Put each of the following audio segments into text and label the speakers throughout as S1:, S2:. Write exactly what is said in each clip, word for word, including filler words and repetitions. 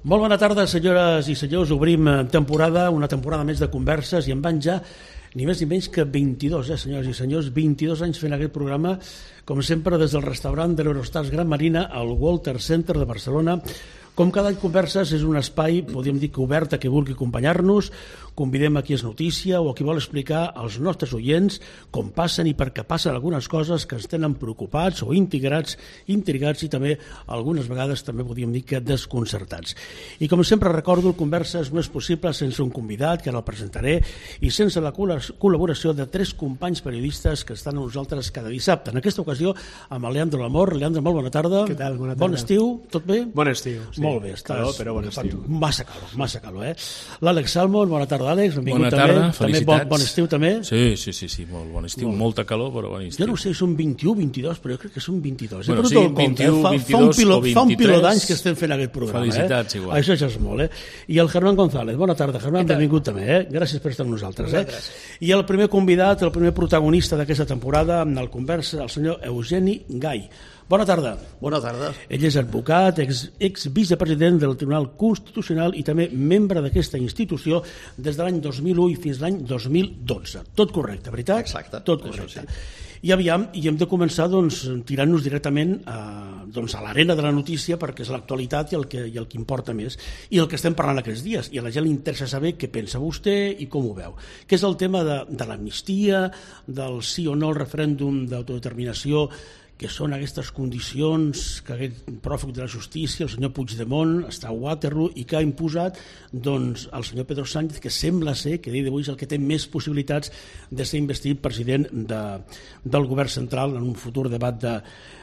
S1: Molt bona tarda, senyores i senyors. Obrim temporada, una temporada més de converses i en van ja ni més ni menys que vint-i-dos, eh, senyores i senyors, vint-i-dos anys fent aquest programa, com sempre des del restaurant de l'Eurostars Gran Marina al Walter Center de Barcelona. Com cada any Converses és un espai, podríem dir que obert a qui vulgui acompanyar-nos, convidem a qui és notícia o a qui vol explicar als nostres oients com passen i per què passen algunes coses que ens tenen preocupats o integrats, intrigats i també algunes vegades també podríem dir que desconcertats. I com sempre recordo, el Converses no és possible sense un convidat, que ara el presentaré, i sense la col·laboració de tres companys periodistes que estan amb nosaltres cada dissabte. En aquesta ocasió amb el Leandro Lamor. Leandro, molt bona tarda.
S2: Què tal? Bona tarda.
S1: Bon estiu, tot bé?
S2: Bon estiu, sí.
S1: Molt bé, estàs...
S2: Calor, però bon estiu.
S1: Massa calor, massa calor, eh? L'Àlex Salmon, bona tarda, Àlex.
S3: Bona tarda,
S1: també.
S3: felicitats.
S1: També bon, bon estiu, també?
S3: Sí, sí, sí, sí, molt bon estiu, molt. Molta calor, però bon estiu.
S1: Jo no sé si són vint-i-u o vint-i-dos, però jo crec que són vint-i-dos.
S3: Bueno,
S1: sí,
S3: vint-i-u,
S1: fa,
S3: vint-i-dos
S1: fa un piló,
S3: o vint-i-tres.
S1: Fa un piló d'anys que estem fent aquest programa.
S3: Felicitats,
S1: eh?
S3: igual.
S1: Això ja és molt, eh? I el Germán González, bona tarda, Germán, benvingut també, eh? Gràcies per estar amb nosaltres, eh? I el primer convidat, el primer protagonista d'aquesta temporada, amb el Conversa, el senyor Eugeni Gai. Bona tarda.
S4: Bona tarda.
S1: Ell és advocat, ex, ex vicepresident del Tribunal Constitucional i també membre d'aquesta institució des de l'any dos mil u i fins l'any dos mil dotze. Tot correcte, veritat?
S4: Exacte.
S1: Tot correcte. Sí. I aviam, i hem de començar doncs, tirant-nos directament a, doncs, a l'arena de la notícia, perquè és l'actualitat i el, que, i el que importa més, i el que estem parlant aquests dies. I a la gent li interessa saber què pensa vostè i com ho veu. Que és el tema de, de l'amnistia, del sí o no al referèndum d'autodeterminació, que són aquestes condicions que aquest pròfug de la justícia, el senyor Puigdemont, està a Waterloo i que ha imposat doncs, el senyor Pedro Sánchez, que sembla ser que a dia d'avui és el que té més possibilitats de ser investit president de, del govern central en un futur debat de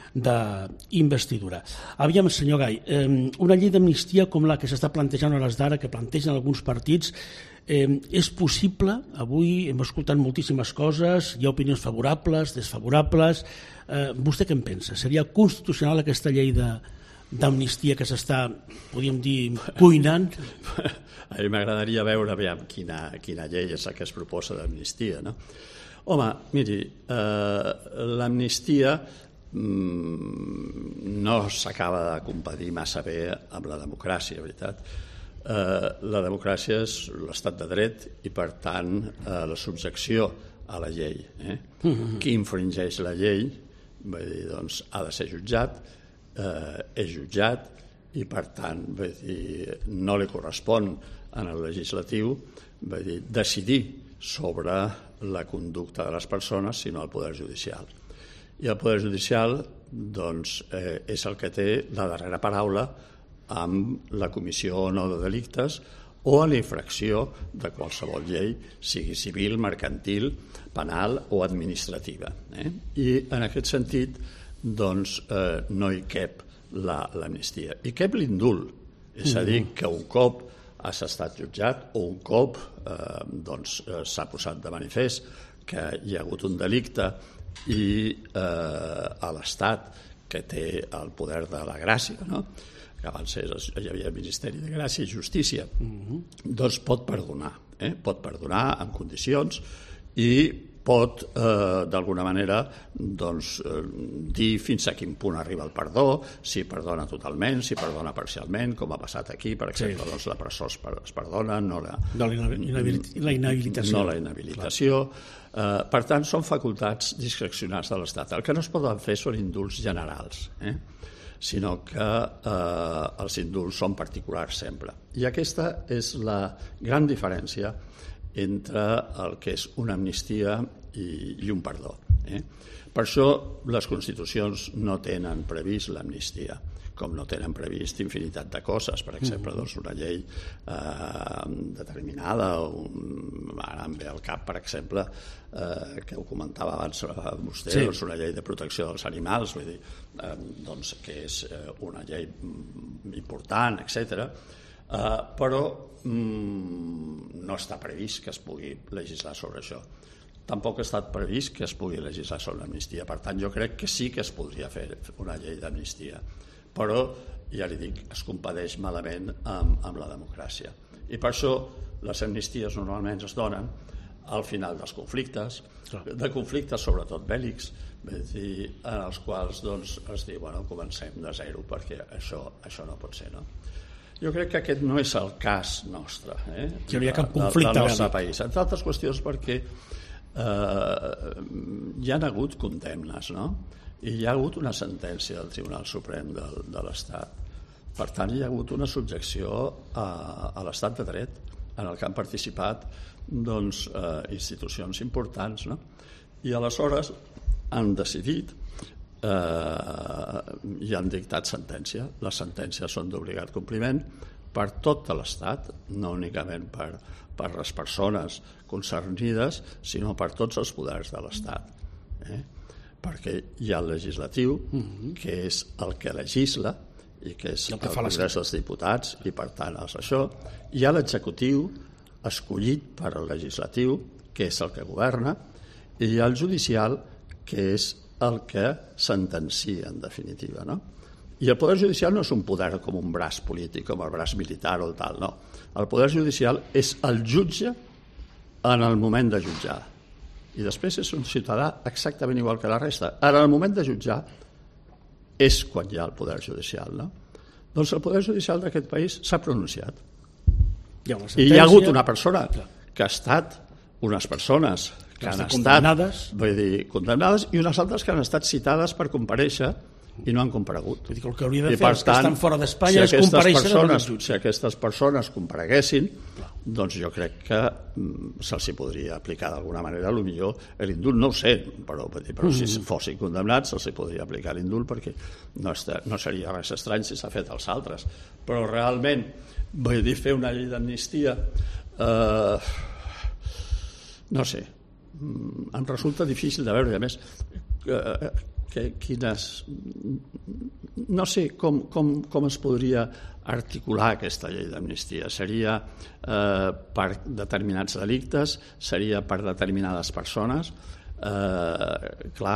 S1: d'investidura. Aviam, senyor Gai, eh, una llei d'amnistia com la que s'està plantejant a hores d'ara, que plantegen alguns partits, eh, és possible? Avui hem escoltat moltíssimes coses, hi ha opinions favorables, desfavorables. Eh, vostè què en pensa? Seria constitucional aquesta llei de d'amnistia que s'està, podríem dir, cuinant?
S4: A mi m'agradaria veure aviam, quina, quina llei és la que es proposa d'amnistia, no? Home, miri, eh, l'amnistia no s'acaba de compadir massa bé amb la democràcia, veritat. Eh, la democràcia és l'estat de dret i, per tant, eh, la subjecció a la llei. Eh? Mm-hmm. Qui infringeix la llei, vull dir, doncs, ha de ser jutjat, eh, és jutjat i, per tant, vull dir, no li correspon en el legislatiu, vull dir, decidir sobre la conducta de les persones, sinó al Poder Judicial. I el Poder Judicial doncs, eh, és el que té la darrera paraula amb la comissió o no de delictes o a la infracció de qualsevol llei, sigui civil, mercantil, penal o administrativa. Eh? I en aquest sentit doncs, eh, no hi cap l'amnistia. Hi cap l'indult, és a dir, que un cop has estat jutjat o un cop eh, doncs, s'ha posat de manifest que hi ha hagut un delicte i eh, a l'Estat, que té el poder de la gràcia, no? Que abans hi havia el Ministeri de Gràcia i Justícia, mm-hmm. doncs pot perdonar, eh? pot perdonar en condicions i pot, eh, d'alguna manera, doncs, eh, dir fins a quin punt arriba el perdó, si perdona totalment, si perdona parcialment, com ha passat aquí, per exemple, sí. doncs la presó es, es perdona, no la,
S1: no, la, la inhabilitació.
S4: No la inhabilitació. Uh, per tant, són facultats discrecionals de l'Estat. El que no es poden fer són indults generals, eh? sinó que uh, els indults són particulars sempre. I aquesta és la gran diferència entre el que és una amnistia i, i un perdó. Eh? Per això les constitucions no tenen previst l'amnistia, com no tenen previst infinitat de coses, per exemple, doncs una llei eh, determinada, un, ara em ve al cap, per exemple, eh, que ho comentava abans vostè, sí. doncs una llei de protecció dels animals, vull dir, eh, doncs, que és eh, una llei important, etcètera, eh, però mm, no està previst que es pugui legislar sobre això. Tampoc ha estat previst que es pugui legislar sobre l'amnistia. Per tant, jo crec que sí que es podria fer una llei d'amnistia. Però, ja li dic, es compadeix malament amb, amb la democràcia. I per això les amnisties normalment es donen al final dels conflictes, de conflictes sobretot bèl·lics, dir, en els quals doncs, es diu, bueno, comencem de zero perquè això, això no pot ser, no? Jo crec que aquest no és el cas nostre, eh?
S1: Que no hi ha cap conflicte
S4: del nostre país. Entre altres qüestions perquè eh, hi ha hagut condemnes, no? I hi ha hagut una sentència del Tribunal Suprem de, de l'Estat. Per tant, hi ha hagut una subjecció a, a l'Estat de dret en el que han participat doncs, eh, institucions importants, no? I aleshores han decidit eh, i han dictat sentència. Les sentències són d'obligat compliment per tot l'Estat, no únicament per, per les persones concernides, sinó per tots els poders de l'Estat. Eh? Perquè hi ha el legislatiu, mm-hmm. que és el que legisla, i que és el, que el Congrés dels Diputats, i per tant és això. Hi ha l'executiu, escollit per al legislatiu, que és el que governa, i hi ha el judicial, que és el que sentencia, en definitiva, no? I el poder judicial no és un poder com un braç polític, com el braç militar o el tal, no. El poder judicial és el jutge en el moment de jutjar. I després és un ciutadà exactament igual que la resta. En el moment de jutjar és quan hi ha el poder judicial, no? Doncs el poder judicial d'aquest país s'ha pronunciat.
S1: Hi ha una
S4: I hi ha hagut una persona que ha estat, unes persones que han estat
S1: condemnades.
S4: Vull dir, condemnades, i unes altres que han estat citades per comparèixer i no han comparegut.
S1: Vull dir que el que hauria de fer els que estan fora d'Espanya
S4: si
S1: és comparèixer
S4: persones, si aquestes persones compareguessin, doncs jo crec que mm, se'ls hi podria aplicar d'alguna manera, potser l'indult, no ho sé, però, però si fossin condemnats se'ls hi podria aplicar l'indult, perquè no, està, no seria res estrany si s'ha fet als altres. Però realment, vull dir, fer una llei d'amnistia, eh, no sé, em resulta difícil de veure, i a més, eh, que quines... no sé com, com, com es podria articular aquesta llei d'amnistia. Seria eh, per determinats delictes, seria per determinades persones. Eh, clar,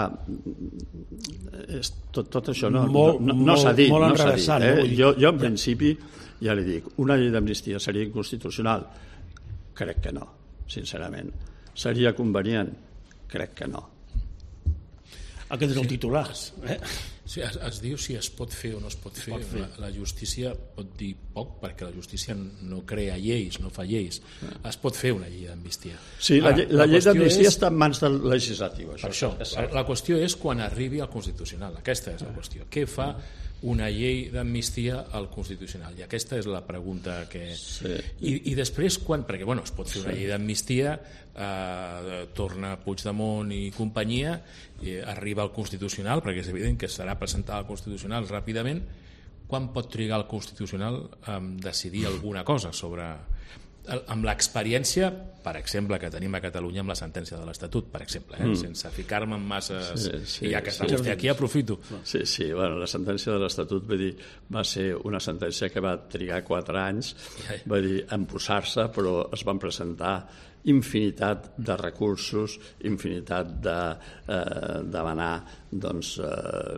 S4: és, tot, tot això no,
S1: molt,
S4: no, no, no s'ha dit,
S1: molt
S4: no s'ha dit, eh?
S1: no?
S4: jo, jo en principi ja li dic, una llei d'amnistia seria inconstitucional? Crec que no, sincerament. Seria convenient? Crec que no.
S1: Aquest és el titular. Eh?
S3: Sí, es, es diu si es pot fer o no es pot fer. Pot fer. La, la justícia pot dir poc, perquè la justícia no crea lleis, no fa lleis. Es pot fer una llei d'amnistia.
S4: Sí, la, Ara, la, la llei d'amnistia és... està en mans del legislatiu. Això,
S3: això, la, la qüestió és quan arribi al Constitucional. Aquesta és la qüestió. Què fa una llei d'amnistia al Constitucional? I aquesta és la pregunta que... Sí. I, I després, quan... Perquè, bueno, es pot fer una llei d'amnistia, eh, torna Puigdemont i companyia, eh, arriba al Constitucional, perquè és evident que serà presentada al Constitucional ràpidament. Quan pot trigar el Constitucional a decidir alguna cosa sobre... amb l'experiència, per exemple, que tenim a Catalunya amb la sentència de l'Estatut, per exemple, eh? mm. sense ficar-me en masses... Sí, sí, i ja que està sí, vostè aquí, aprofito.
S4: Sí, sí, bueno, la sentència de l'Estatut va dir, va ser una sentència que va trigar quatre anys, va dir, en posar-se, però es van presentar infinitat de recursos, infinitat de eh, demanar doncs, eh,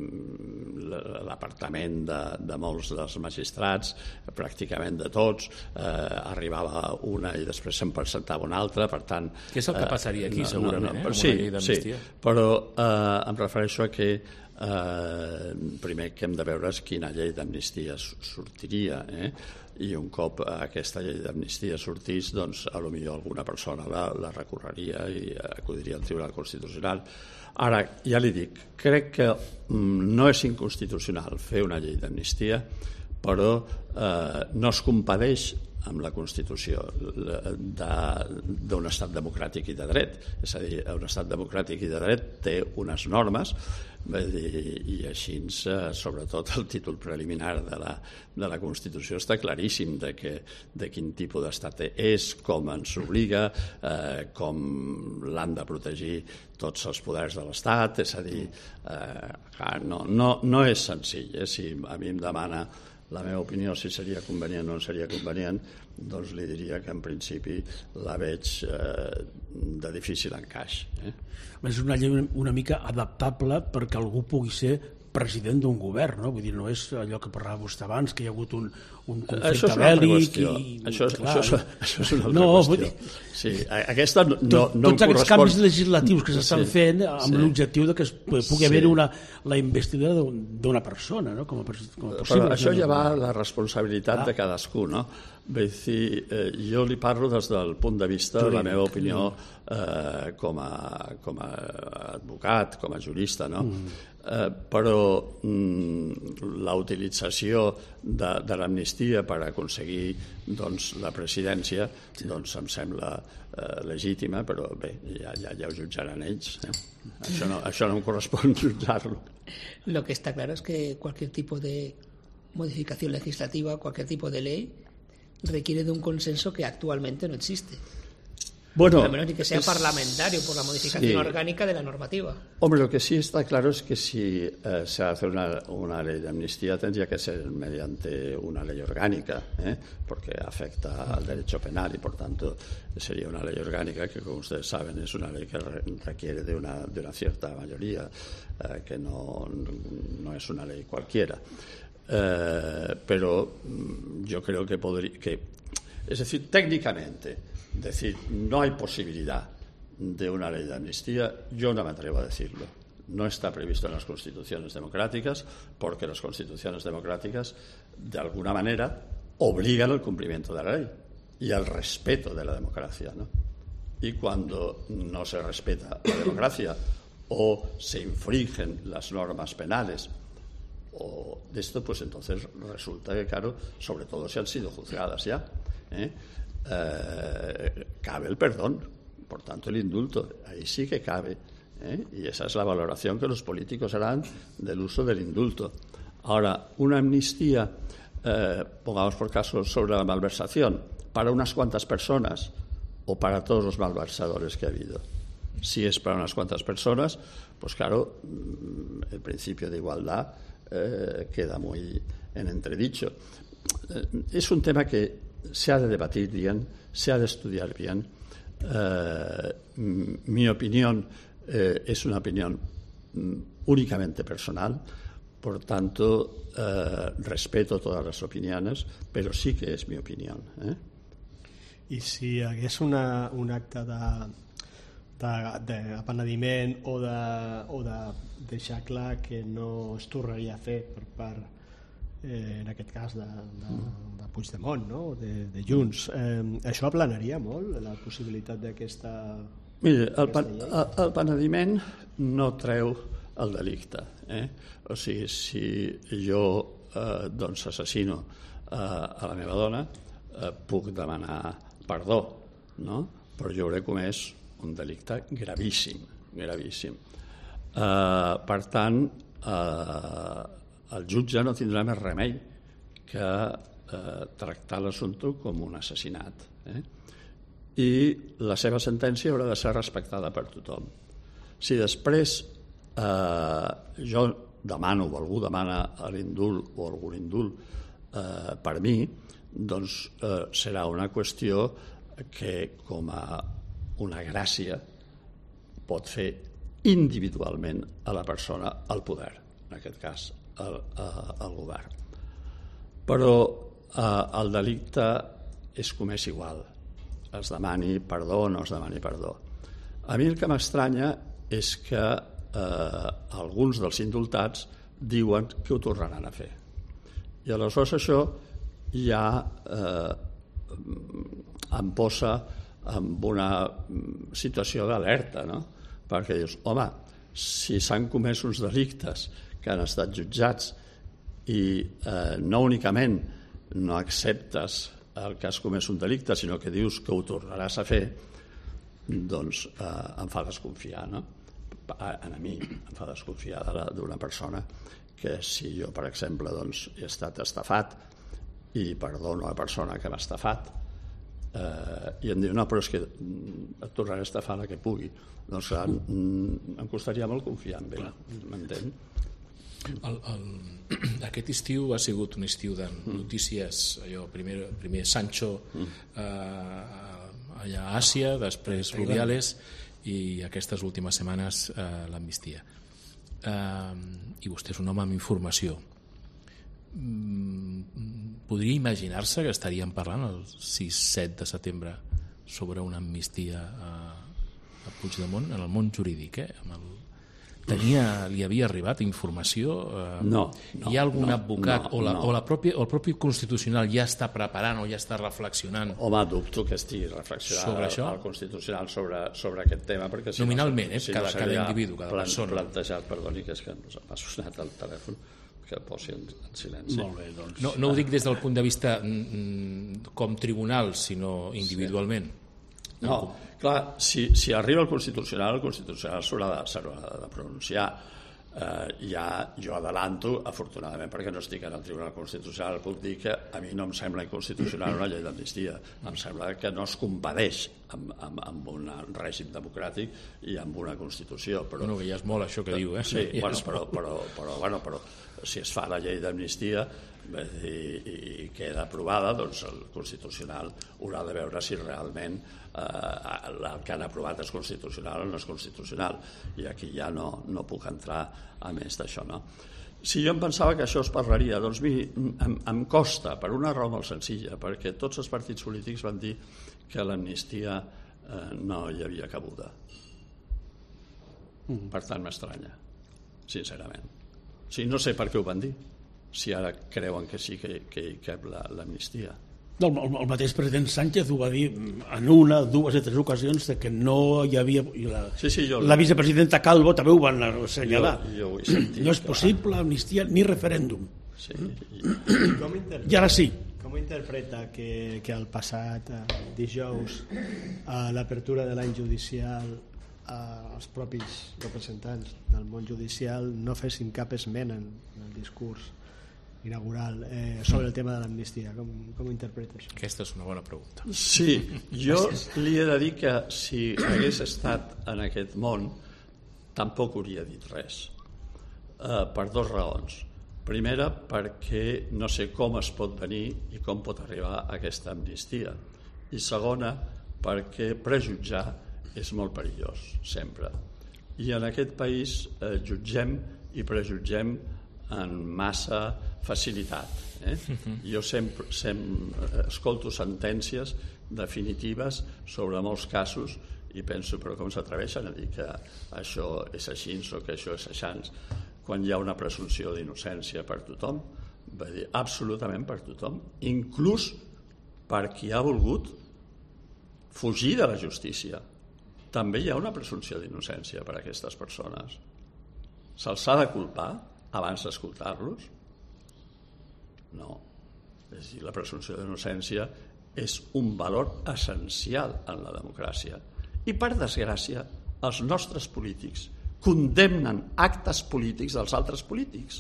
S4: l'apartament de, de molts dels magistrats, pràcticament de tots, eh, arribava una i després se'n presentava una altra, per tant...
S3: Què és el que passaria aquí,
S4: eh,
S3: segurament,
S4: no, no,
S3: eh?
S4: Sí, sí, però eh, em refereixo a que eh, primer que hem de veure és quina llei d'amnistia sortiria, eh? I un cop aquesta llei d'amnistia sortís, doncs a lo millor alguna persona la, la recorreria i acudiria al Tribunal Constitucional. Ara, ja li dic, crec que mm, no és inconstitucional fer una llei d'amnistia, però eh, no es compadeix amb la Constitució d'un estat democràtic i de dret. És a dir, un estat democràtic i de dret té unes normes, i així, sobretot el títol preliminar de la, de la Constitució està claríssim de, que, de quin tipus d'estat és, com ens obliga, eh, com l'han de protegir tots els poders de l'Estat. És a dir, eh, no, no, no és senzill. Eh? Si a mi em demana la meva opinió, si seria convenient o no seria convenient, doncs li diria que en principi la veig eh, de difícil encaix. Eh?
S1: És una llei una mica adaptable perquè algú pugui ser president d'un govern, no? Vull dir, no és allò que parlava vostè abans, que hi ha hagut un, un
S4: Això
S1: conflicte
S4: és una altra
S1: bèl·lic
S4: qüestió.
S1: i...
S4: Això, és-
S1: clar,
S4: això, és- això és una altra
S1: no, vull
S4: qüestió.
S1: dir,
S4: Sí, a- aquesta no, no,
S1: tot,
S4: no em
S1: tots aquests
S4: correspon.
S1: canvis legislatius que s'estan
S4: Sí,
S1: fent amb
S4: sí.
S1: l'objectiu de que es pugui
S4: Sí.
S1: haver una, la investidura d'un- d'una persona, no? Com a, pers- com a
S4: Però
S1: possible.
S4: això ja va a la responsabilitat
S1: Ah.
S4: de cadascú, no? Vull dir, eh, jo li parlo des del punt de vista de la
S1: Jurídic.
S4: meva opinió eh, com, a, com a advocat, com a jurista, no? Mm. Eh, però mm, la utilització de, de l'amnistia per aconseguir doncs, la presidència doncs em sembla eh, legítima, però bé, ja, ja, ja ho jutjaran ells. Eh? Això, no, això no em correspon jutjar-lo.
S2: Lo que está claro es que cualquier tipo de modificación legislativa, cualquier tipo de ley, requiere de un consenso que actualmente no existe.
S4: Bueno,
S2: A menos ni que sea
S4: es-
S2: parlamentario por la modificación
S4: sí.
S2: orgánica de la normativa.
S4: Hombre, lo que sí está claro es que si eh, se hace una, una ley de amnistía tendría que ser mediante una ley orgánica, ¿eh? Porque afecta al derecho penal y por tanto sería una ley orgánica que, como ustedes saben, es una ley que re- requiere de una, de una cierta mayoría, eh, que no, no es una ley cualquiera. Eh, pero mm, yo creo que podría, que, es decir, técnicamente, decir, no hay posibilidad de una ley de amnistía, yo no me atrevo a decirlo. No está previsto en las constituciones democráticas, porque las constituciones democráticas, de alguna manera, obligan al cumplimiento de la ley y al respeto de la democracia, ¿no? Y cuando no se respeta la democracia o se infringen las normas penales o de esto, pues entonces resulta que, claro, sobre todo si han sido juzgadas ya, ¿eh? Eh, cabe el perdón, por tanto el indulto, ahí sí que cabe, ¿eh? Y esa es la valoración que los políticos harán del uso del indulto. Ahora, una amnistía, eh, pongamos por caso sobre la malversación, para unas cuantas personas o para todos los malversadores que ha habido. Si es para unas cuantas personas, pues claro, el principio de igualdad eh, queda muy en entredicho. Eh, es un tema que se ha de debatir bien, se ha de estudiar bien. Eh, mi opinión eh, es una opinión únicamente personal, por tanto eh, respeto todas las opiniones, pero sí que es mi opinión. ¿eh?
S5: I si hi hagués una, un acte de, de, de penediment o de, o de deixar clar que no es tornaria a fer per part, eh, en aquest cas, de, de, de Puigdemont, no? de, de Junts, eh, això aplanaria molt la possibilitat d'aquesta...
S4: Mire, el, pan, el, el penediment no treu el delicte. Eh? O sigui, si jo eh, doncs assassino eh, a la meva dona, eh, puc demanar perdó, no? Però jo hauré comès un delicte gravíssim, gravíssim. Eh, per tant, eh, el jutge no tindrà més remei que eh, tractar l'assumpte com un assassinat. Eh? I la seva sentència haurà de ser respectada per tothom. Si després eh, jo demano o algú demana l'indult o algun indult eh, per mi, doncs eh, serà una qüestió que com a una gràcia pot fer individualment a la persona el poder, en aquest cas el, el govern. Però eh, el delicte és comès igual, es demani perdó o no es demani perdó. A mi el que m'estranya és que eh, alguns dels indultats diuen que ho tornaran a fer. I aleshores això ja eh, em posa en una situació d'alerta, no? Perquè dius, home, si s'han comès uns delictes que han estat jutjats i eh, no únicament no acceptes el que has comès un delicte, sinó que dius que ho tornaràs a fer, doncs eh, em fa desconfiar, no? A, a mi em fa desconfiar d'una persona que si jo, per exemple, doncs, he estat estafat i perdono a la persona que m'ha estafat eh, i em diu, no, però és que et tornaré a estafar la que pugui, doncs clar, em costaria molt confiar en ell, m'entén?
S3: El, el, aquest estiu ha sigut un estiu de notícies, allò, primer, primer Sancho eh, allà a Àsia, després Rubiales i aquestes últimes setmanes eh, l'amnistia. eh, i vostè és un home amb informació, podria imaginar-se que estaríem parlant el sis set de setembre sobre una amnistia a, a Puigdemont en el món jurídic, eh? Amb el... Tenia, li havia arribat informació? Eh,
S4: no, no.
S3: Hi ha algun
S4: no,
S3: advocat
S4: no,
S3: o, la,
S4: no.
S3: o, la pròpia, o el propi Constitucional ja està preparant o ja està reflexionant?
S4: Home, dubto que estigui reflexionant
S3: sobre això?
S4: al Constitucional sobre, sobre aquest tema, perquè si
S3: nominalment,
S4: no,
S3: eh?
S4: si
S3: cada,
S4: no
S3: cada individu, cada
S4: plan,
S3: persona.
S4: Plantejat, perdoni, que és que m'ha sonat el telèfon, que el posi en, en silenci.
S1: Molt bé, doncs.
S3: No, no ho dic des del punt de vista mm, com tribunal, sinó individualment.
S4: Sí. No, clar, si, si arriba el Constitucional, el Constitucional s'haurà de, de pronunciar. Eh, ja jo adelanto, afortunadament perquè no estic en el Tribunal Constitucional, puc dir que a mi no em sembla inconstitucional una llei d'amnistia, em sembla que no es compadeix amb, amb, amb un règim democràtic i amb una Constitució. Però,
S3: bueno, que ja és molt això que diu, eh?
S4: Sí,
S3: ja
S4: bueno, però, però, però, bueno, però si es fa la llei d'amnistia i, i queda aprovada, doncs el Constitucional haurà de veure si realment eh, el que han aprovat és constitucional o no és constitucional, i aquí ja no, no puc entrar a més d'això, no? Si jo em pensava que això es parlaria, doncs miri, em, em costa, per una raó molt senzilla, perquè tots els partits polítics van dir que l'amnistia eh, no hi havia cabuda. Per tant, m'estranya, sincerament. O sigui, no sé per què ho van dir, si ara creuen que sí que, que hi cap l'amnistia.
S1: El, el, el mateix president Sánchez ho va dir en una, dues o tres ocasions de que no hi havia... La,
S4: sí, sí, jo,
S1: la vicepresidenta Calvo també ho van assenyalar.
S4: Jo, jo ho he sentit,
S1: no és possible amnistia ni referèndum.
S4: Sí.
S5: Com
S1: I ara sí.
S5: Com interpreta que, que el passat eh, dijous a l'apertura de l'any judicial eh, els propis representants del món judicial no fessin cap esmena en el discurs inaugural eh, sobre el tema de l'amnistia? Com, com interpreta això?
S3: Aquesta és una bona pregunta.
S4: Sí, jo li he de dir que si hagués estat en aquest món tampoc hauria dit res, eh, per dues raons. Primera, perquè no sé com es pot venir i com pot arribar a aquesta amnistia, i segona, perquè prejutjar és molt perillós, sempre, i en aquest país eh, jutgem i prejutgem en massa facilitat, eh? Jo sempre, sempre escolto sentències definitives sobre molts casos i penso, però com s'atreveixen a dir que això és així o que això és aixans, quan hi ha una presumpció d'innocència per tothom? Va dir, absolutament per tothom, inclús per qui ha volgut fugir de la justícia. També hi ha una presumpció d'innocència per a aquestes persones. Se'ls ha de culpar abans d'escoltar-los? No. És a dir, la presumpció d'innocència és un valor essencial en la democràcia. I, per desgràcia, els nostres polítics condemnen actes polítics dels altres polítics.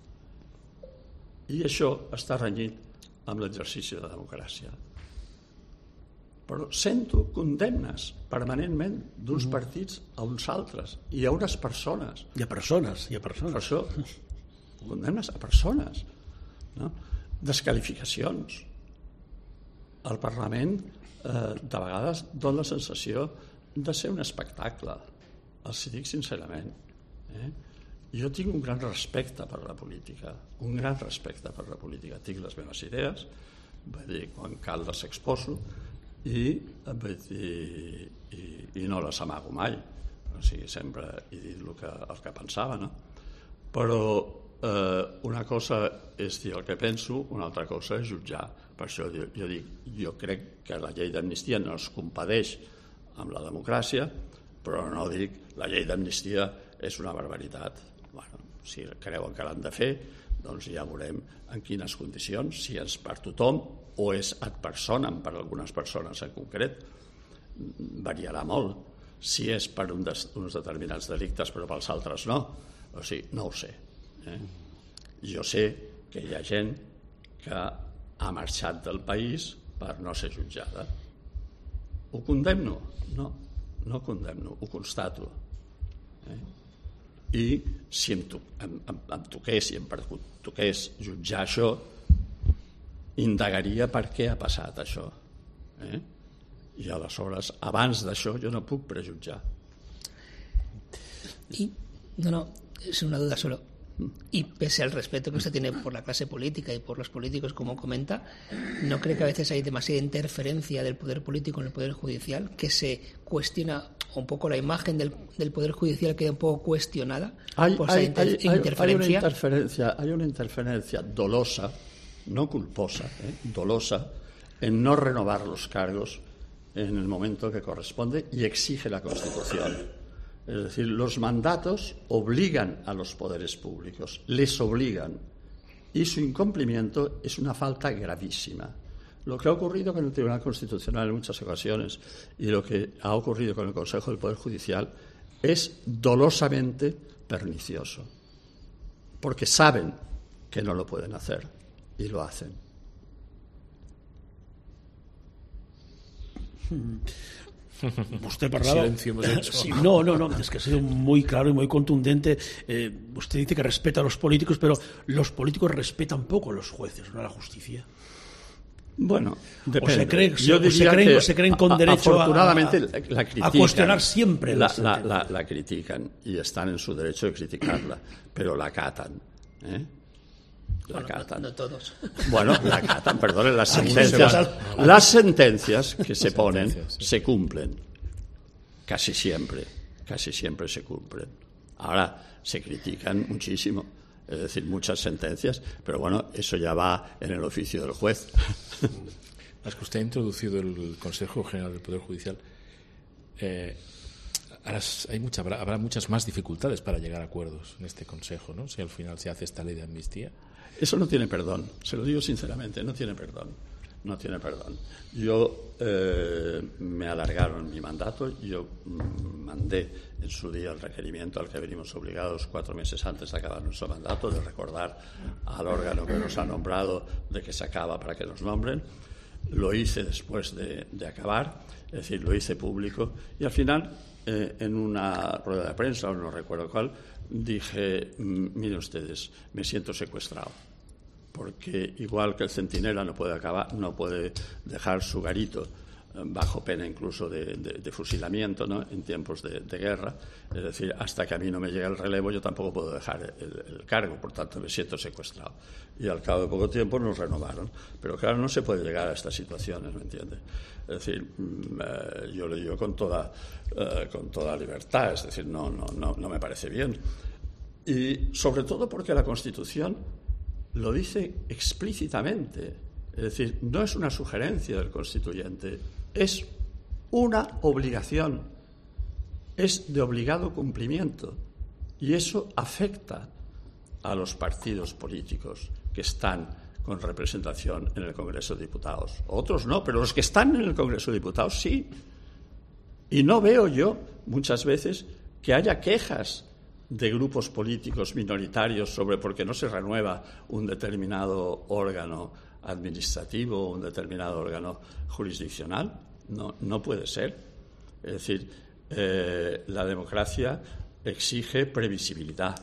S4: I això està renyit amb l'exercici de la democràcia. Però sento condemnes permanentment d'uns partits a uns altres i a unes persones.
S1: I a persones, i a persones.
S4: Per això, condemnes a persones, no? Desqualificacions. El Parlament eh, de vegades dona la sensació de ser un espectacle. Els dic sincerament. Eh? Jo tinc un gran respecte per la política, un gran respecte per la política. Tinc les meves idees, vull dir, quan cal les exposo, i, vull dir, i, i no les amago mai. O sigui, sempre he dit el que, el que pensava, no? Però eh, una cosa és dir el que penso, una altra cosa és jutjar. Per això jo, jo dic, jo crec que la llei d'amnistia no es compadeix amb la democràcia, però no dic la llei d'amnistia és una barbaritat. Bueno, si creuen que l'han de fer, doncs ja veurem en quines condicions, si és per tothom o és ad personam per algunes persones en concret. Variarà molt. Si és per un des, uns determinats delictes però pels altres no. O sigui, no ho sé. Eh? Jo sé que hi ha gent que ha marxat del país per no ser jutjada. Ho condemno? No, no ho condemno, ho constato. Eh? I si em, to em, em, em toqués, si em toqués jutjar això, indagaria per què ha passat això. Eh? I aleshores, abans d'això, jo no puc prejutjar.
S2: I, no, no, Es una duda solo. Y pese al respeto que usted tiene por la clase política y por los políticos, como comenta, ¿no cree que a veces hay demasiada interferencia del poder político en el poder judicial, que se cuestiona un poco la imagen del, del poder judicial, queda un poco cuestionada
S4: hay,
S2: por
S4: hay,
S2: esa
S4: hay,
S2: interferencia?
S4: Hay una interferencia, hay una interferencia dolosa, no culposa, ¿eh? dolosa, en no renovar los cargos en el momento que corresponde y exige la Constitución. Es decir, los mandatos obligan a los poderes públicos, les obligan, y su incumplimiento es una falta gravísima. Lo que ha ocurrido con el Tribunal Constitucional en muchas ocasiones y lo que ha ocurrido con el Consejo del Poder Judicial es dolosamente pernicioso, porque saben que no lo pueden hacer y lo hacen.
S1: Usted parlava...
S3: Silencio hemos hecho.
S1: Sí, no, no, no, es que ha sido muy claro y muy contundente. Eh, usted dice que respeta a los políticos, pero los políticos respetan poco a los jueces, no a la justicia.
S4: Bueno, depende.
S1: O se, cree,
S4: Yo
S1: o se,
S4: diría
S1: creen,
S4: que
S1: o se creen con derecho
S4: afortunadamente
S1: a, a,
S4: la critican,
S1: a cuestionar siempre
S4: la, la, la, la critican y están en su derecho de criticarla, pero la acatan, ¿eh? La
S2: bueno,
S4: acatan.
S2: No, no todos.
S4: Bueno, la acatan, perdonen, las sentencias, las sentencias que se ponen
S3: sí.
S4: se cumplen, casi siempre, casi siempre se cumplen. Ahora, se critican muchísimo, es decir, muchas sentencias, pero bueno, eso ya va en el oficio del juez.
S3: Es que usted ha introducido el Consejo General del Poder Judicial. Eh, ahora hay mucha, habrá, habrá muchas más dificultades para llegar a acuerdos en este Consejo, ¿no? Si al final se hace esta ley de amnistía.
S4: Eso no tiene perdón, se lo digo sinceramente, no tiene perdón, no tiene perdón. Yo eh, me alargaron mi mandato, yo mandé en su día el requerimiento al que venimos obligados cuatro meses antes de acabar nuestro mandato, de recordar al órgano que nos ha nombrado de que se acaba para que nos nombren. Lo hice después de, de acabar, es decir, lo hice público y al final, eh, en una rueda de prensa, o no recuerdo cuál, dije, miren ustedes, me siento secuestrado, porque igual que el centinela no puede acabar, no puede dejar su garito bajo pena incluso de, de, de fusilamiento, ¿no?, en tiempos de, de guerra, es decir, hasta que a mí no me llegue el relevo yo tampoco puedo dejar el, el cargo, por tanto me siento secuestrado. Y al cabo de poco tiempo nos renovaron, pero claro, no se puede llegar a estas situaciones, ¿me entiende? Es decir, eh, yo lo digo con toda, eh, con toda libertad, es decir, no, no, no, no me parece bien. Y sobre todo porque la Constitución lo dice explícitamente, es decir, no es una sugerencia del constituyente, es una obligación, es de obligado cumplimiento, y eso afecta a los partidos políticos que están con representación en el Congreso de Diputados. Otros no, pero los que están en el Congreso de Diputados sí. Y no veo yo muchas veces que haya quejas de grupos políticos minoritarios sobre por qué no se renueva un determinado órgano administrativo o un determinado órgano jurisdiccional. No, no puede ser. Es decir, eh, la democracia exige previsibilidad.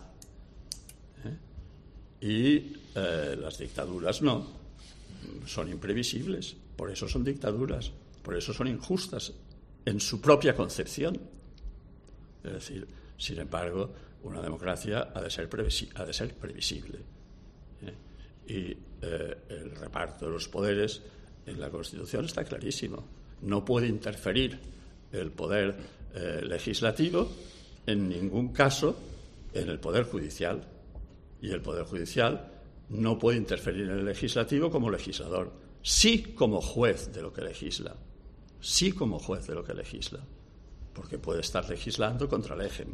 S4: ¿eh? Y eh, las dictaduras no. Son imprevisibles. Por eso son dictaduras. Por eso son injustas en su propia concepción. Es decir, sin embargo, una democracia ha de ser, previsi- ha de ser previsible. ¿eh? Y eh, el reparto de los poderes en la Constitución está clarísimo. No puede interferir el poder eh, legislativo en ningún caso en el poder judicial. Y el poder judicial no puede interferir en el legislativo como legislador. Sí como juez de lo que legisla. Sí como juez de lo que legisla. Porque puede estar legislando contra el EGEM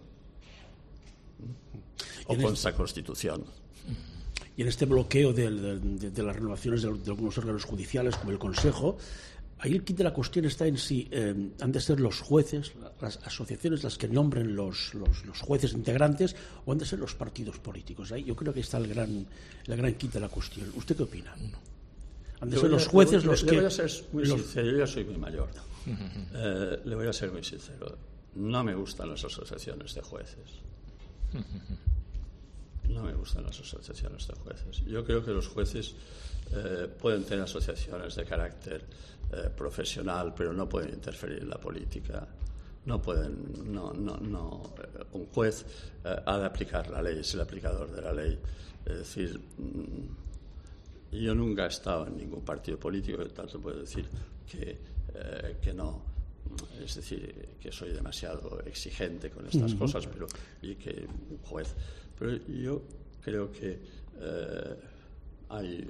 S4: o contra la Constitución.
S1: Y en este bloqueo de, de, de, de las renovaciones de, de algunos órganos judiciales, como el Consejo, ahí el kit de la cuestión está en si eh, han de ser los jueces, las asociaciones las que nombren los, los, los jueces integrantes, o han de ser los partidos políticos. Ahí yo creo que está el gran, el gran kit de la cuestión. ¿Usted qué opina? Han de ser los jueces
S4: le,
S1: los
S4: le,
S1: que...
S4: Le voy a ser muy
S1: los...
S4: sincero, yo ya soy muy mayor. Eh, le voy a ser muy sincero. No me gustan las asociaciones de jueces. No me gustan las asociaciones de jueces. Yo creo que los jueces eh, pueden tener asociaciones de carácter eh, profesional, pero no pueden interferir en la política no pueden, no, no, no. Un juez eh, ha de aplicar la ley, es el aplicador de la ley. Es decir, yo nunca he estado en ningún partido político, que tanto puedo decir que, eh, que no, es decir, que soy demasiado exigente con estas uh-huh. cosas, pero y que un juez. Pero yo creo que eh, hay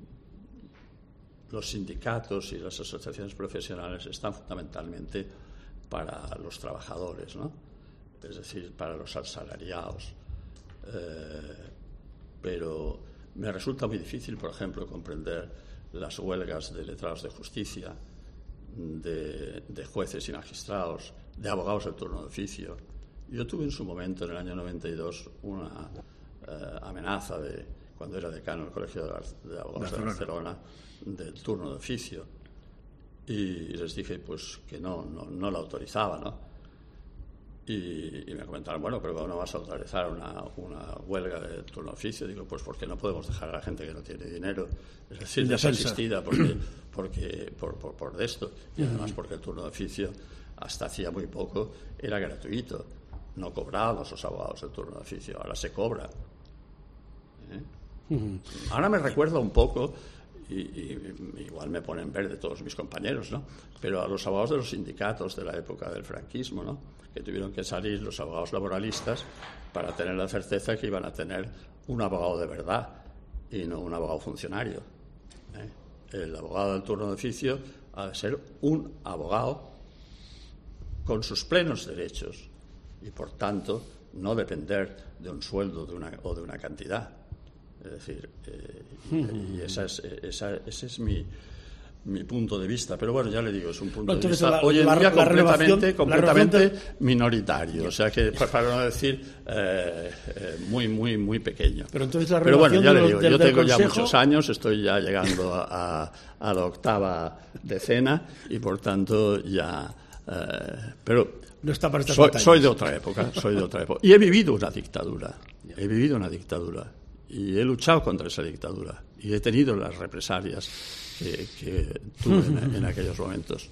S4: los sindicatos y las asociaciones profesionales están fundamentalmente para los trabajadores, ¿no? Es decir, para los asalariados. Eh, pero me resulta muy difícil, por ejemplo, comprender las huelgas de letrados de justicia, de, de jueces y magistrados, de abogados del turno de oficio. Yo tuve en su momento, en el año noventa y dos, una eh, amenaza de, cuando era decano del Colegio de, de Abogados Barcelona. de Barcelona, del turno de oficio. Y les dije pues que no, no, no la autorizaba, ¿no? Y, y me comentaron, bueno, pero ¿cómo no vas a autorizar una, una huelga de turno de oficio? Digo, pues porque no podemos dejar a la gente que no tiene dinero, es decir, desasistida porque, porque, por, por, por esto. Y además porque el turno de oficio hasta hacía muy poco era gratuito. No cobrábamos los abogados del turno de oficio, ahora se cobra. ¿Eh? Uh-huh. Ahora me recuerda un poco, y, y igual me ponen verde todos mis compañeros, ¿no? Pero a los abogados de los sindicatos de la época del franquismo, ¿no? Que tuvieron que salir los abogados laboralistas para tener la certeza que iban a tener un abogado de verdad y no un abogado funcionario. ¿Eh? El abogado del turno de oficio ha de ser un abogado con sus plenos derechos y, por tanto, no depender de un sueldo de una, o de una cantidad. Es decir, eh, y esa es, esa, ese es mi, mi punto de vista. Pero bueno, ya le digo, es un punto Entonces, de vista la, hoy en la, día la completamente, completamente de... minoritario. O sea que, para no decir, eh, eh, muy, muy, muy pequeño.
S1: Pero, entonces la
S4: Pero bueno, ya le digo,
S1: del,
S4: yo
S1: del
S4: tengo
S1: consejo...
S4: ya muchos años, estoy ya llegando a, a, a la octava decena y, por tanto, ya... Eh, pero
S1: no está para
S4: soy, soy de otra época, soy de otra época. Y he vivido una dictadura. He vivido una dictadura. Y he luchado contra esa dictadura y he tenido las represalias que, que tuve en, en aquellos momentos.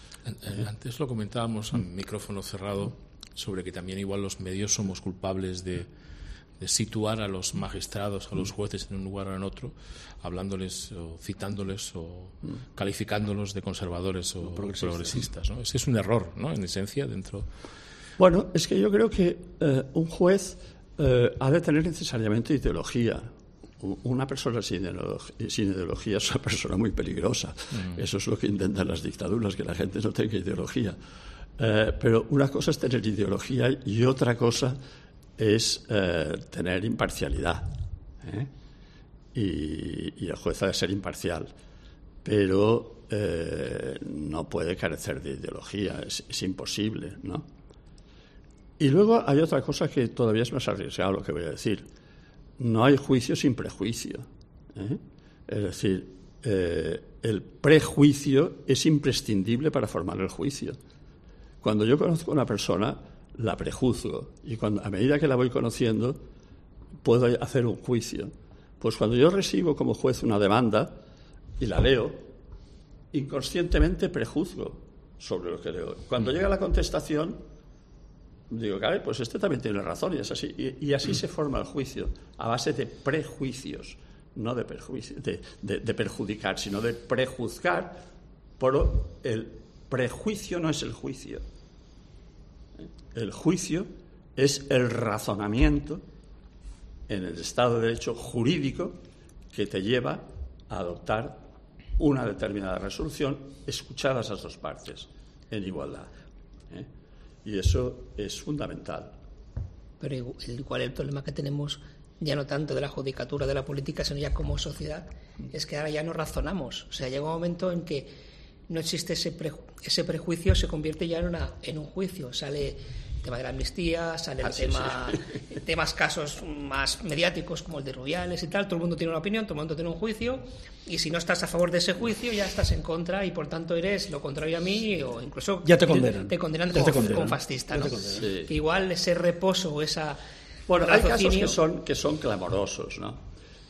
S3: Antes lo comentábamos a micrófono cerrado sobre que también igual los medios somos culpables de, de situar a los magistrados, a los jueces en un lugar o en otro, hablándoles o citándoles o calificándolos de conservadores o progresistas, progresistas, ¿no? Ese es un error, ¿no? En esencia, dentro.
S4: Bueno, es que yo creo que eh, un juez Eh, ha de tener necesariamente ideología. Una persona sin ideología, sin ideología es una persona muy peligrosa. Mm. Eso es lo que intentan las dictaduras, que la gente no tenga ideología. Eh, pero una cosa es tener ideología y otra cosa es eh, tener imparcialidad. ¿eh? Y, y el juez ha de ser imparcial. Pero eh, no puede carecer de ideología. Es, es imposible, ¿no? Y luego hay otra cosa que todavía es más arriesgado lo que voy a decir. No hay juicio sin prejuicio. ¿eh? Es decir, eh, el prejuicio es imprescindible para formar el juicio. Cuando yo conozco a una persona, la prejuzgo. Y cuando, a medida que la voy conociendo, puedo hacer un juicio. Pues cuando yo recibo como juez una demanda y la leo, inconscientemente prejuzgo sobre lo que leo. Cuando llega la contestación, digo, claro, pues este también tiene razón y es así. Y, y así se forma el juicio, a base de prejuicios, no de, perjuicio, de, de, de perjudicar, sino de prejuzgar, pero el prejuicio no es el juicio. El juicio es el razonamiento en el Estado de Derecho jurídico que te lleva a adoptar una determinada resolución, escuchadas las dos partes, en igualdad. ¿eh? Y eso es fundamental.
S2: Pero igual el problema que tenemos, ya no tanto de la judicatura de la política, sino ya como sociedad, es que ahora ya no razonamos. O sea, llega un momento en que no existe ese, preju- ese prejuicio, se convierte ya en, una, en un juicio. Sale el tema de la amnistía, sale el ah, tema, sí, sí. temas, casos más mediáticos como el de Rubiales y tal. Todo el mundo tiene una opinión, todo el mundo tiene un juicio, y si no estás a favor de ese juicio ya estás en contra y por tanto eres lo contrario a mí, o incluso
S1: ya te condenan,
S2: te condenan,
S1: ya
S2: como,
S1: te condenan.
S2: como fascista, ¿no?
S4: Sí.
S2: Que igual ese reposo o esa
S4: bueno, hay casos que son que son clamorosos, ¿no?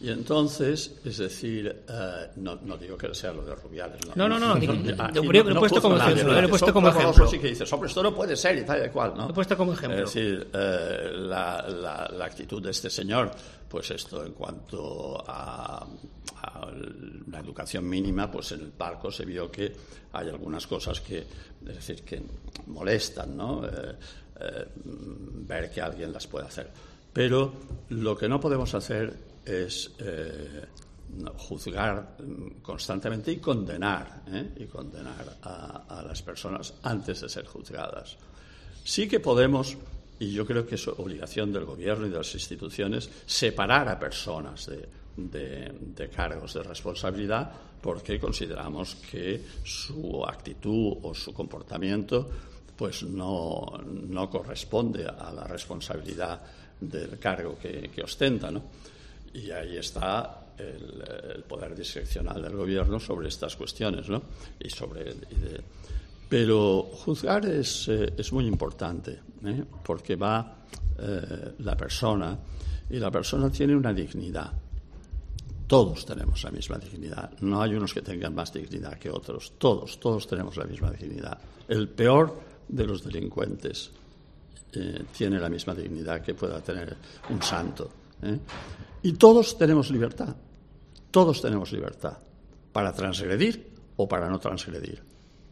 S4: Y entonces, es decir, eh, no, no digo que sea lo de Rubiales.
S2: No, no, no, no, digo,
S4: ah,
S2: lo,
S4: no,
S2: lo he
S4: no
S2: puesto como
S4: nadie,
S2: ejemplo.
S4: ¿no?
S2: Lo he puesto
S4: Son
S2: como
S4: clamorosos
S2: ejemplo.
S4: y que dices, hombre, esto no puede ser y tal y cual, ¿no?
S2: Lo he puesto como ejemplo.
S4: Es decir, eh, la, la, la actitud de este señor, pues esto en cuanto a, a la educación mínima, pues en el palco se vio que hay algunas cosas que, es decir, que molestan, ¿no? Eh, eh, ver que alguien las puede hacer. Pero lo que no podemos hacer es eh, juzgar constantemente y condenar, ¿eh? y condenar a, a las personas antes de ser juzgadas. Sí que podemos, y yo creo que es obligación del gobierno y de las instituciones, separar a personas de, de, de cargos de responsabilidad porque consideramos que su actitud o su comportamiento pues no, no corresponde a la responsabilidad del cargo que, que ostenta, ¿no? Y ahí está el, el poder discrecional del gobierno sobre estas cuestiones, ¿no? Y sobre, y de, pero juzgar es, eh, es muy importante, ¿eh? Porque va eh, la persona y la persona tiene una dignidad. Todos tenemos la misma dignidad. No hay unos que tengan más dignidad que otros. Todos, todos tenemos la misma dignidad. El peor de los delincuentes eh, tiene la misma dignidad que pueda tener un santo, ¿eh? Y todos tenemos libertad. Todos tenemos libertad para transgredir o para no transgredir.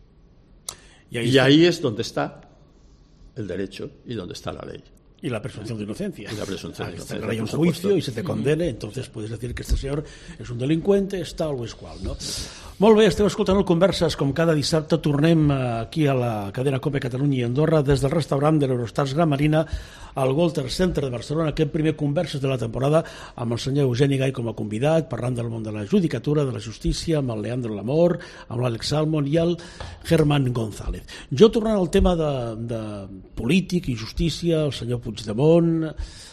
S4: Y ahí, y ahí es donde está el derecho y donde está la ley.
S1: Y la presunción de inocencia.
S4: Y la presunción de inocencia.
S1: Hay un juicio y se te condene, entonces puedes decir que este señor és un delincuente, és tal o és qual, no? Molt bé, esteu escoltant el Converses, com cada dissabte tornem aquí a la cadena COPE Catalunya i Andorra des del restaurant de l'Eurostars Gran Marina al Walter Center de Barcelona, aquest primer Converses de la temporada amb el senyor Eugeni Gai com a convidat, parlant del món de la judicatura, de la justícia, amb el Leandro Lamor, amb l'Àlex Salmon i el Germán González. Jo tornant al tema de, de polític i justícia, el senyor Puigdemont.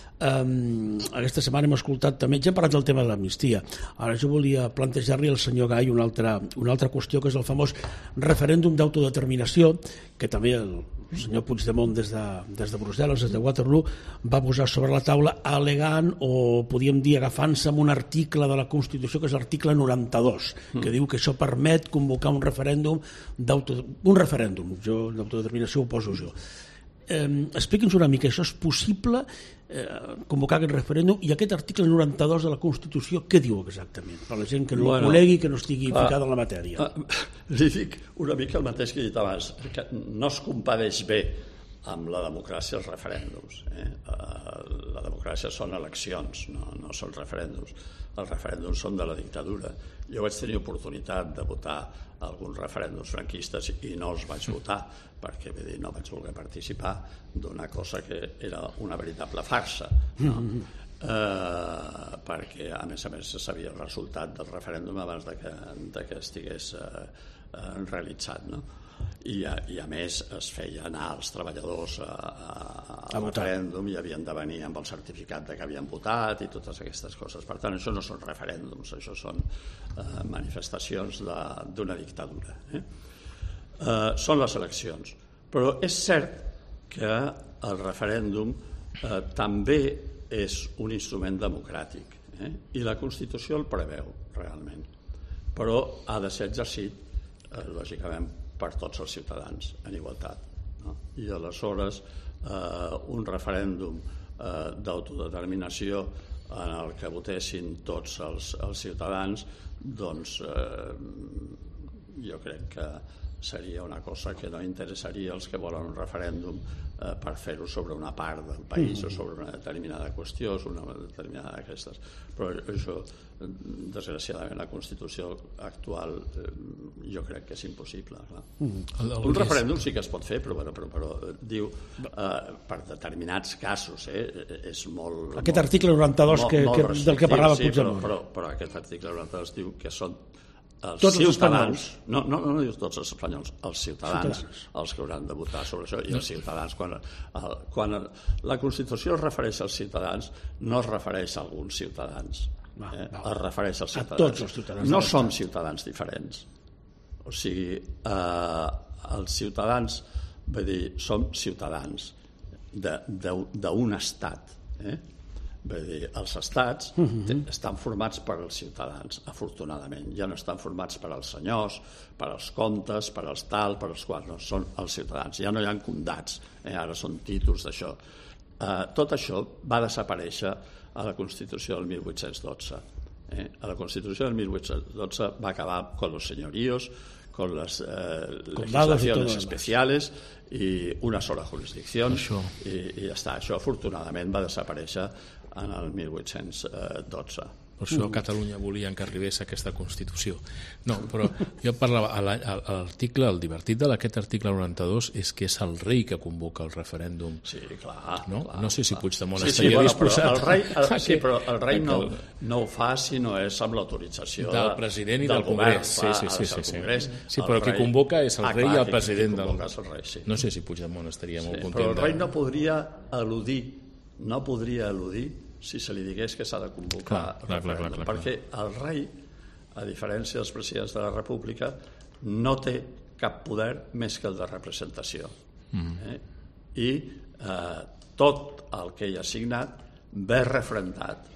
S1: Um, aquesta setmana hem escoltat també, ja hem parlat del tema de l'amnistia. Ara jo volia plantejar-li al senyor Gai una altra, una altra qüestió, que és el famós referèndum d'autodeterminació, que també el senyor Puigdemont des de, des de Brussel·les, des de Waterloo, va posar sobre la taula al·legant, o podíem dir agafant-se amb un article de la Constitució, que és l'article noranta-dos, mm. que diu que això permet convocar un referèndum d'auto, un referèndum, jo d'autodeterminació ho poso jo. Eh, expliqui'ns una mica, això és possible, eh, convocar aquest referèndum, i aquest article noranta-dos de la Constitució què diu exactament, per la gent que no bueno, ho conegui, que no estigui ah, ficada en la matèria?
S4: Ah, li dic una mica el mateix que he dit abans, que no es compadeix bé amb la democràcia els referèndums, eh? La democràcia són eleccions, no, no són referèndums. Els referèndums són de la dictadura. Jo vaig tenir oportunitat de votar alguns referèndums franquistes i no els vaig votar perquè vull dir, no vaig voler participar d'una cosa que era una veritable farsa, no? Mm-hmm. eh, perquè a més a més se sabia el resultat del referèndum abans de que, de que estigués eh, eh, realitzat, no? I a, i a més es feia anar els treballadors a, a, a referèndum i havien de venir amb el certificat de que havien votat i totes aquestes coses. Per tant, això no són referèndums, això són eh, manifestacions d'una dictadura, eh? Eh, són les eleccions, però és cert que el referèndum eh, també és un instrument democràtic, eh? I la Constitució el preveu realment, però ha de ser exercit eh, lògicament per tots els ciutadans en igualtat, no? I aleshores eh, un referèndum eh, d'autodeterminació en el que votessin tots els, els ciutadans, doncs eh, jo crec que seria una cosa que no interessaria als que volen un referèndum eh, per fer-ho sobre una part del país mm. o sobre una determinada qüestió, sobre una determinada d'aquestes. Però això, desgraciadament, la Constitució actual eh, jo crec que és impossible. Mm. El, el un referèndum sí que es pot fer, però, però, però, però diu eh, per determinats casos, eh, és molt...
S1: Aquest
S4: molt,
S1: article noranta-dos
S4: molt,
S1: que,
S4: molt
S1: que, del que parlava
S4: sí,
S1: Puigdemont.
S4: Però, però, però aquest article noranta-dos diu que són els
S1: tots
S4: ciutadans,
S1: els
S4: no, no, no, no dius tots els espanyols, els ciutadans, ciutadans els que hauran de votar sobre això, i els ciutadans, quan, el, quan la Constitució es refereix als ciutadans, no es refereix a alguns ciutadans, va, eh? va. Es refereix als ciutadans.
S1: A tots els ciutadans.
S4: No som ciutadans diferents, o sigui, eh, els ciutadans, vull dir, som ciutadans d'un estat, eh? Vull dir, els estats uh-huh. estan formats per als ciutadans, afortunadament. Ja no estan formats per als senyors, per als comtes, per als tal, per als quals no, són els ciutadans. Ja no hi ha condats, eh? Ara són títols d'això. Eh, tot això va desaparèixer a la Constitució del mil vuit-cents dotze. Eh? A la Constitució del mil vuit-cents dotze va acabar con los señoríos, con las eh, legislaciones especiales y una sola jurisdicción i, i ja està. Això afortunadament va desaparèixer en el mil vuit-cents dotze.
S3: Per això Catalunya volien que arribés a aquesta Constitució. No, però jo parlava, l'article, el divertit d'aquest article noranta-dos és que és el rei que convoca el referèndum.
S4: Sí, clar.
S3: No,
S4: clar,
S3: no sé si
S4: clar.
S3: Puigdemont
S4: sí,
S3: estaria
S4: sí, bueno,
S3: disposat...
S4: Però el rei, el,
S3: que,
S4: sí, però el rei no, no ho fa si no és amb l'autorització
S3: del president i del, del Congrés. Sí, sí, sí, sí, sí.
S4: Congrés,
S3: sí, però qui convoca és el
S4: ah,
S3: rei
S4: clar,
S3: i el president del...
S4: El rei, sí.
S3: No sé si Puigdemont estaria
S4: sí,
S3: molt content.
S4: Però el rei no podria eludir, no podria eludir si se li digués que s'ha de convocar
S3: clar, clar, clar, clar, clar,
S4: perquè el rei, a diferència dels presidents de la República, no té cap poder més que el de representació. Mm. Eh? I eh, tot el que ell ha signat ve refrendat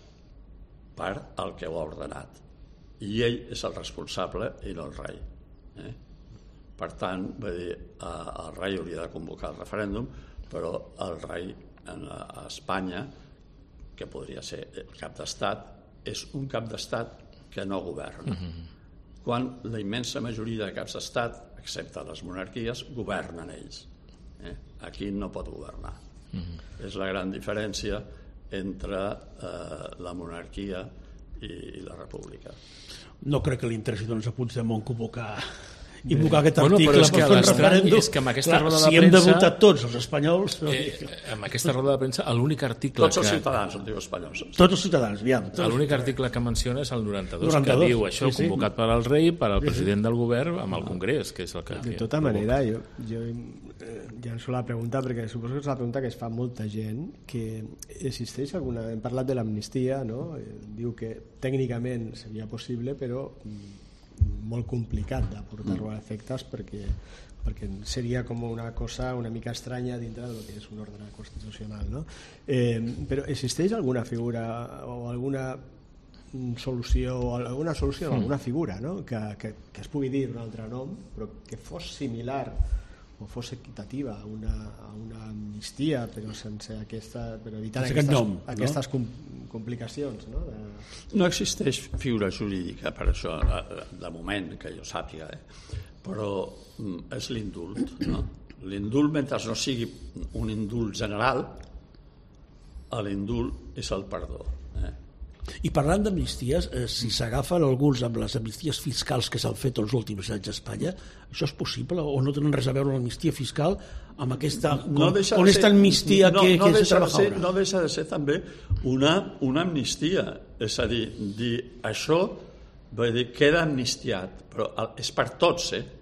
S4: per el que ho ha ordenat. I ell és el responsable i no el rei. Eh? Per tant, vull dir, eh, el rei hauria de convocar el referèndum, però el rei en, a Espanya, que podria ser el cap d'estat, és un cap d'estat que no governa. Mm-hmm. Quan la immensa majoria de caps d'estat, excepte les monarquies, governen ells. Eh? Aquí no pot governar. Mm-hmm. És la gran diferència entre eh, la monarquia i, i la república.
S1: No crec que li interessi doncs, a Puigdemont convocar invocar aquest
S3: bueno,
S1: article
S3: és que
S1: per fer un referèndum.
S3: És que amb aquesta
S1: clar,
S3: roda de
S1: si
S3: premsa...
S1: hem de votar tots els espanyols... No?
S3: Eh, amb aquesta roda de premsa, l'únic article
S4: tots els
S3: que...
S4: ciutadans, no diu espanyols.
S1: Tots els ciutadans, aviam.
S3: L'únic article que menciona és el noranta-dos,
S1: noranta-dos,
S3: que diu això,
S1: sí, sí.
S3: convocat per al rei, per al president del govern, amb el Congrés, que és el que...
S5: De tota manera, jo, jo eh, llanço la pregunta, perquè suposo que és la pregunta que es fa molta gent, que existeix alguna... Hem parlat de l'amnistia, no? Diu que tècnicament seria possible, però molt complicat de portar-ho a efectes perquè, perquè seria com una cosa una mica estranya dintre del que és un ordre constitucional, no? Eh, però existeix alguna figura o alguna solució o alguna solució, alguna figura, no? que, que, que es pugui dir un altre nom, però que fos similar o fos equitativa a una, a una amnistia, però sense aquesta, però evitant
S1: sense
S5: aquestes,
S1: nom,
S5: aquestes
S1: no?
S5: com, complicacions, no? De...
S4: No existeix figura jurídica per això, de moment, que jo sàpiga, eh? Però és l'indult, no? L'indult, mentre no sigui un indult general, l'indult és el perdó. Eh?
S1: I parlant d'amnisties, eh, si s'agafen alguns amb les amnisties fiscals que s'han fet els últims anys a Espanya, això és possible o no tenen res a veure l'amnistia fiscal amb aquesta,
S4: no
S1: con,
S4: con
S1: esta
S4: ser,
S1: amnistia
S4: no,
S1: que,
S4: no
S1: que se
S4: deixa
S1: trabaja
S4: de ser,
S1: ahora?
S4: No deixa de ser també una, una amnistia, és a dir, dir això vull dir, queda amnistiat, però és per tots, eh?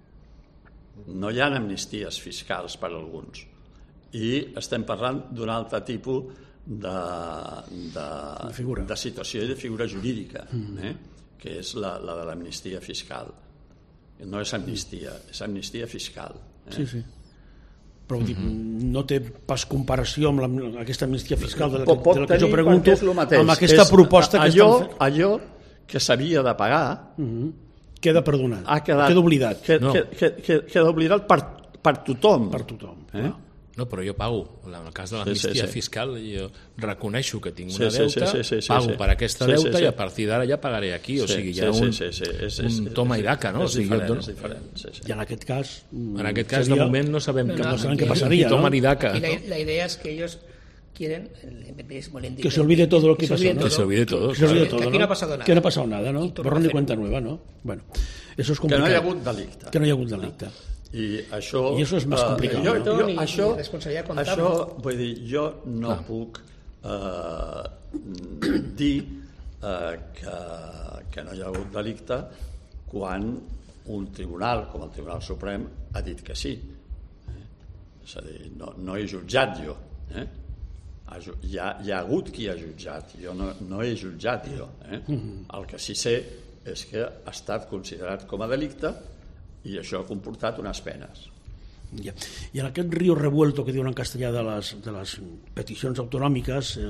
S4: No hi ha amnisties fiscals per a alguns. I estem parlant d'un altre tipus de, de, de, de situació i de figura jurídica, mm. eh? que és la, la de l'amnistia fiscal. No és amnistia, és amnistia fiscal. Eh?
S1: Sí, sí. Però mm-hmm. no té pas comparació amb la, aquesta amnistia fiscal de la,
S4: pot, pot
S1: de la que jo pregunto, amb aquesta
S4: és
S1: proposta que
S4: allò,
S1: estan fent.
S4: Allò que s'havia de pagar
S1: mm-hmm. queda perdonat,
S4: ha quedat,
S1: queda oblidat.
S4: Que,
S3: no.
S4: que, que, que, queda oblidat per, per tothom.
S1: Per tothom.
S4: Eh?
S3: No, però jo pago. En el cas de l'amnistia
S4: sí, sí, sí.
S3: fiscal, jo reconeixo que tinc
S4: sí,
S3: una deuta,
S4: sí, sí, sí, sí,
S3: pago
S4: sí.
S3: per aquesta
S4: sí,
S3: deuta
S4: sí, sí.
S3: i a partir d'ara ja pagaré aquí. O sigui, hi ha
S4: sí,
S3: un,
S4: sí, sí, sí. És,
S3: un
S4: és,
S3: toma i daca, no?
S4: És,
S3: o sigui,
S4: diferent,
S3: dono...
S4: és diferent. Sí, sí.
S1: I en aquest cas...
S3: En aquest cas, seria... de moment, no sabem,
S2: no,
S3: que,
S2: no,
S3: no sabem
S2: aquí,
S3: què passaria,
S1: no?
S3: Toma i daca.
S2: Y la, la idea es que ellos quieren, el M P es muy
S1: que se olvide todo lo que, que pasó, ¿no?
S3: Que se olvide todo.
S1: Que se olvide
S2: todo,
S1: todo,
S2: aquí
S1: ¿no?
S2: no ha pasado nada.
S1: Que no ha pasado nada, ¿no? Borrón y cuenta nueva, ¿no? Bueno, eso es complicado.
S4: Que no hi ha hagut delicte.
S1: Que no hi ha hagut delicte.
S4: I això,
S1: I això és més complicat.
S4: Uh, jo,
S1: no?
S4: jo,
S2: I,
S4: això,
S2: i responsabilitat comptable.
S4: això, vull dir, jo no
S3: ah.
S4: puc uh, dir uh, que, que no hi ha hagut delicte quan un tribunal, com el Tribunal Suprem, ha dit que sí. Eh? És a dir, no, no he jutjat jo. Eh? Hi ha, hi ha hagut qui ha jutjat, jo no, no he jutjat jo. Eh? El que sí sé és que ha estat considerat com a delicte i això ha comportat unes penes.
S1: Ja. I en aquest río revuelto que diuen en castellà de les, de les peticions autonòmiques, eh,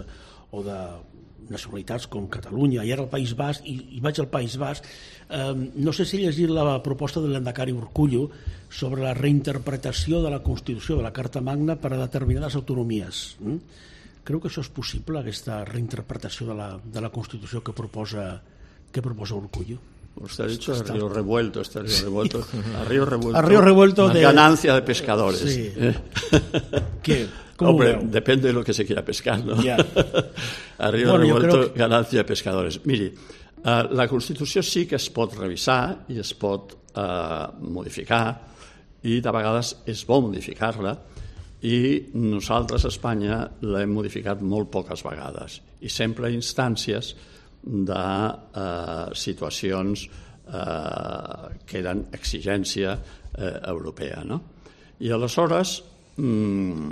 S1: o de nacionalitats com Catalunya, i ara el País Basc, i, i vaig al País Basc, eh, no sé si he llegit la proposta de l'Endacari Urkullu sobre la reinterpretació de la Constitució, de la Carta Magna, per a determinades autonomies. Mm? Creu que això és possible, aquesta reinterpretació de la, de la Constitució que proposa, que proposa Urkullu?
S4: Usted ha dicho el río revuelto, este río revuelto, a río revuelto,
S1: a río revuelto de...
S4: ganancia de pescadores.
S1: Sí.
S4: ¿Eh?
S1: ¿Qué? ¿Cómo
S4: Hombre,
S1: veo?
S4: depende de lo que se quiera pescar, ¿no?
S1: Ya.
S4: A río
S1: Bueno,
S4: revuelto,
S1: que...
S4: ganancia de pescadores. Miri, uh, la Constitució sí que es pot revisar i es pot uh, modificar, i de vegades és bo modificar-la, i nosaltres a Espanya l'hem modificat molt poques vegades, i sempre a instàncies de eh, situacions eh, que eren exigència eh, europea, no? I aleshores mm,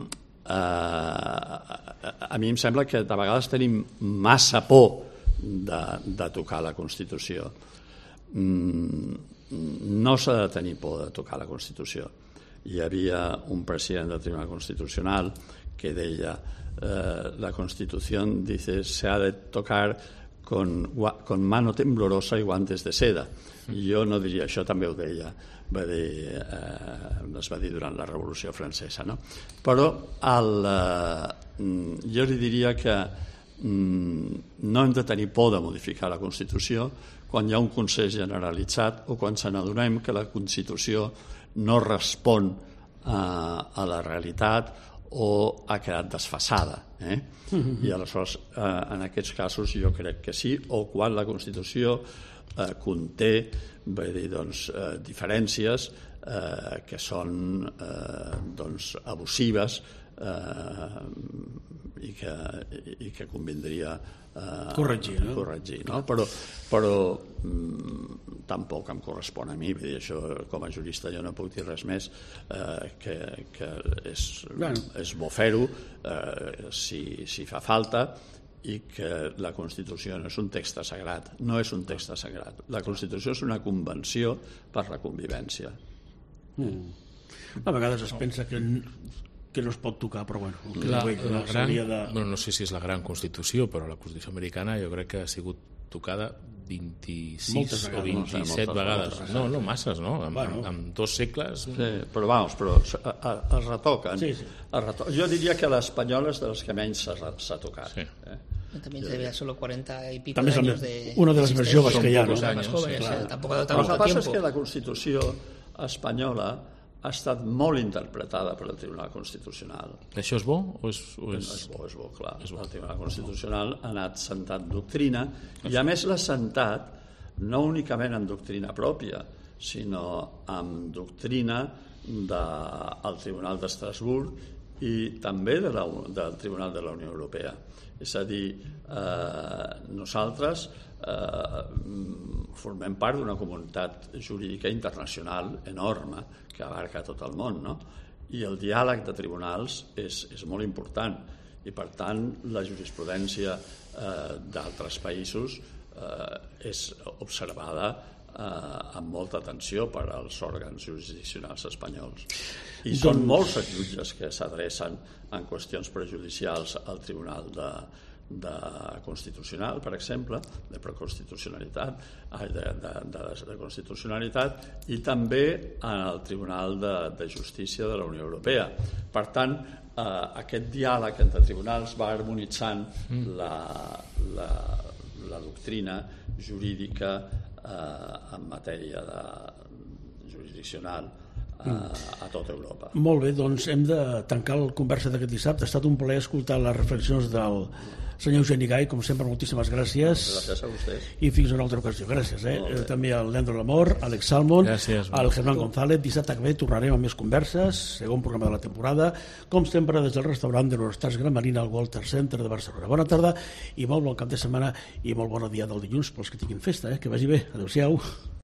S4: eh, a mi em sembla que de vegades tenim massa por de, de tocar la Constitució. Mm, no s'ha de tenir por de tocar la Constitució. Hi havia un president del Tribunal Constitucional que deia eh, la Constitució dice se ha de tocar Con, con mano temblorosa y guantes de seda. Jo no diria això, també ho deia, va dir, eh, es va dir durant la Revolució Francesa, no? Però el, eh, jo li diria que mm, no hem de tenir por de modificar la Constitució quan hi ha un consens generalitzat o quan se n'adonem que la Constitució no respon a, a la realitat o ha quedat desfasada. Eh? Mm-hmm. I aleshores, eh, en aquests casos, jo crec que sí, o quan la Constitució eh, conté bé dir, doncs, eh, diferències eh, que són eh, doncs, abusives eh, i, que, i que convindria eh,
S1: corregir, no?
S4: corregir no? Però, però mm, tampoc em correspon a mi, vull dir, això com a jurista jo no puc dir res més eh, que, que és, bueno. és bo fer-ho eh, si, si fa falta, i que la Constitució no és un text sagrat, no és un text sagrat. La Constitució és una convenció per la convivència.
S1: Mm. A vegades es pensa que, que no es pot tocar, però bueno, el que
S3: la,
S1: diu ell,
S3: la gran,
S1: de...
S3: bueno, no sé si és la gran Constitució, però la Constitució americana jo crec que ha sigut tocada vint-i-sis o vint-i-set no, vegades. vegades. No, no, masses, no? En, bueno. en, en dos segles...
S4: Sí, però vamos, però es retoquen.
S1: Sí, sí.
S4: Es retoquen. Jo diria que l'espanyola és de les que menys s'ha tocat. Sí. Eh?
S2: También se vea solo cuarenta y pico
S1: También
S2: de años de...
S1: Una de las más joves que hi ha, no?
S2: Más jóvenes,
S3: sí,
S2: claro. Tampoco ha dado
S4: Lo que
S2: tanto
S4: passa
S2: tiempo.
S4: és que la Constitució espanyola ha estat molt interpretada per el Tribunal Constitucional.
S3: Això és bo? O és, o és...
S4: és bo, és bo, clar.
S3: És bo.
S4: El Tribunal Constitucional ha anat sentat doctrina i a més l'ha sentat no únicament en doctrina pròpia, sinó en doctrina del Tribunal d'Estrasburg i també de la, del Tribunal de la Unió Europea. És a dir, eh, nosaltres eh, formem part d'una comunitat jurídica internacional enorme que abarca tot el món, no? I el diàleg de tribunals és, és molt important i, per tant, la jurisprudència eh, d'altres països eh, és observada eh, amb molta atenció per als òrgans jurisdiccionals espanyols. I són doncs... molts els jutges que s'adrecen en qüestions prejudicials al Tribunal de, de Constitucional, per exemple, de preconstitucionalitat, de, de, de, de constitucionalitat, i també al Tribunal de, de Justícia de la Unió Europea. Per tant, eh, aquest diàleg entre tribunals va harmonitzant la, la, la doctrina jurídica eh, en matèria de jurisdiccional a tota Europa.
S1: Molt bé, doncs hem de tancar la conversa d'aquest dissabte. Ha estat un plaer escoltar les reflexions del senyor Eugeni Gai, com sempre, moltíssimes gràcies.
S4: Gràcies a vostès.
S1: I fins a una altra ocasió. Gràcies. Eh? També al Leandro Lamor, a Alex Salmon,
S3: gràcies,
S1: al Germán González. Dissabte que ve tornarem amb més converses, segon programa de la temporada, com sempre des del restaurant de l'Hortars Gran Marina al Walter Center de Barcelona. Bona tarda i molt bon cap de setmana i molt bon dia del dilluns pels que tinguin festa. Eh? Que vagi bé. Adéu-siau.